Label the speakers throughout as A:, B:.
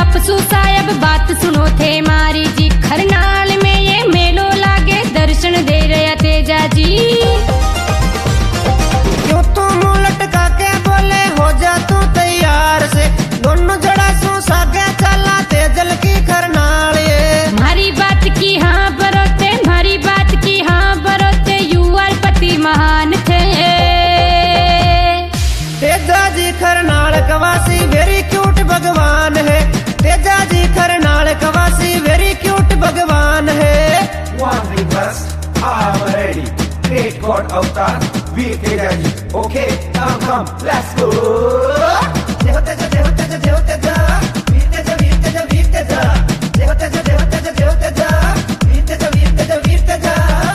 A: आपसू साहब बात सुनो थे मारी जी। खरनाल में ये मेलो लागे दर्शन दे रहा तेजा जी।
B: क्यों तू मुंह लटका के बोले हो जा तू तैयार से, दोनों जड़ा सू सागे चला तेजल की खरनाल ये।
A: मारी बात की हाँ बरोते, मारी बात की हाँ बरोते, युवा पति महान थे।
B: तेजा जी खरनाल कवासी वेरी क्यूट भगवान है, तेजा जी खरनाल कवासी वेरी क्यूट भगवान है।
C: One request, I'm ready. Great God Avatar, Veer Teja ji. Okay, come, let's go. Jai Ho Teja, Jai Ho Teja, Jai Ho Teja. Veer Teja, Veer Teja, Veer Teja. Jai Ho Teja, Jai Ho Teja, Jai Ho Teja. Veer Teja, Veer Teja, Veer Teja.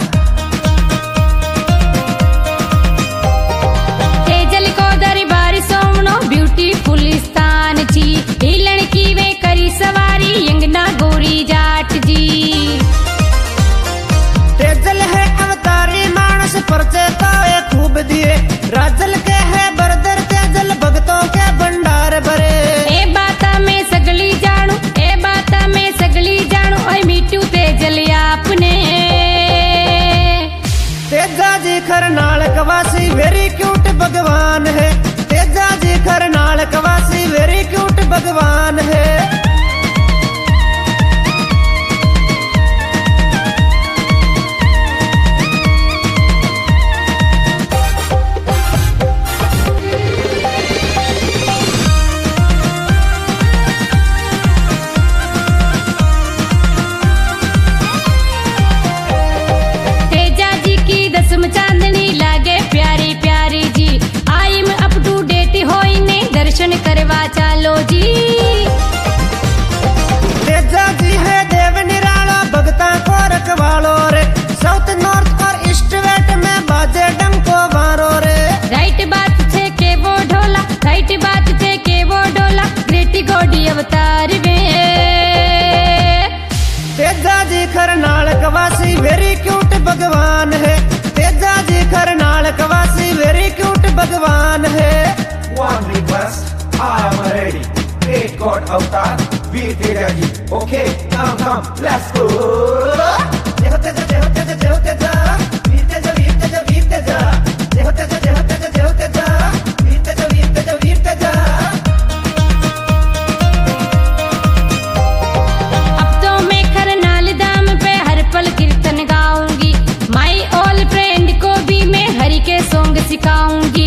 A: Tejal को दरबार सोमनो beautiful स्थान जी। हिलन की वे करी सवारी यंगना गोरी जाट जी।
B: तेजल है अवतारी मानस परचे तावे खूब दिए, राजल के है बरदर तेजल भक्तों के भंडार भरे।
A: ए बाता में सगली जानू, ए बाता में सगली जानू, ओए मीठू तेजल आपने।
B: तेजा जी खरनाल कवासी वेरी क्यूट भगवान है, तेजा जी खरनाल कवासी वेरी क्यूट भगवान है।
A: तेजा जी की दसम चांदनी लागे प्यारी प्यारी जी। आई में अप टू डेट होई ने दर्शन करवा चालो जी।
B: तेजा जी है देव निराला भगता को रखवालो रे, साउथ नॉर्थ और ईस्ट वेस्ट में बाजे डंको मारो रे।
A: राइट बात थे के वो ढोला, राइट बात थे के वो ढोला, ग्रेटी गोडी अवतार में।
B: तेजा जी खरनाल कवासी वेरी क्यूट भगवान है, तेजा जी खरनाल कवासी वेरी क्यूट भगवान है।
C: One request, I'm ready. Great God Avatar, Veer Teja ji. Okay, come, let's go. Jai Ho Teja, Jai Ho Teja, Jai Ho Teja. Veer Teja, Veer Teja, Veer Teja. Jai Ho Teja, Jai Ho Teja, Jai Ho Teja. Veer Teja, Veer Teja, Veer Teja.
A: अब तो मैं खरनाल धाम पे हर पल कीर्तन गाऊंगी, my all friend को भी मैं हरि के सॉन्ग सिखाऊंगी।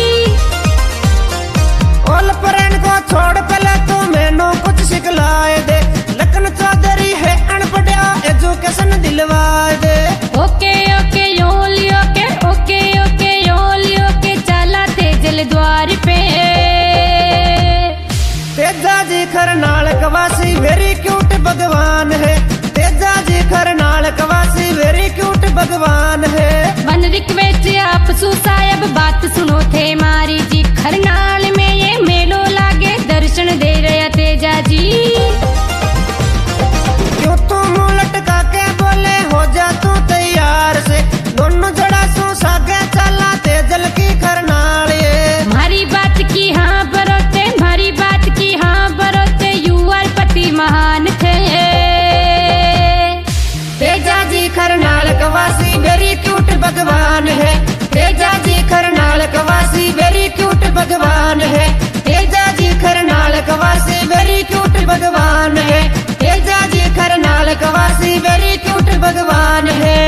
B: ओल परेन को छोड़ पहले तू मैनू कुछ सिखलाए दे, लखन चौधरी है अनपढ़ा एजुकेशन दिलवाए दे।
A: ओके ओके योली ओके, ओके ओके योली ओके, चला तेजल द्वार पे।
B: तेजा जी खरनाल कवासी वेरी क्यूट भगवान है, तेजा जी खरनाल कवासी वेरी क्यूट भगवान है।
A: मन रिक्वेस्ट आपसू साहब बात सुनो थे मारी जी। खरनाल में ये मेलो लागे दर्शन दे रहा तेजा जी।
B: क्यों तू मुंह लटका के बोले हो जा तू तैयार से, दोनों जड़ा सू सागे चला तेजल की खरनाल ये।
A: मारी बात की हाँ बरोते, मारी बात की हाँ बरोते, युवा पति महान थे।
B: तेजा जी खरनाल कवासी वेरी क्यूट भगवान है, तेजा जी खरनाल कवासी वेरी क्यूट भगवान है, तेजा जी खरनाल कवासी वेरी क्यूट भगवान है, तेजा जी खरनाल कवासी वेरी क्यूट भगवान है।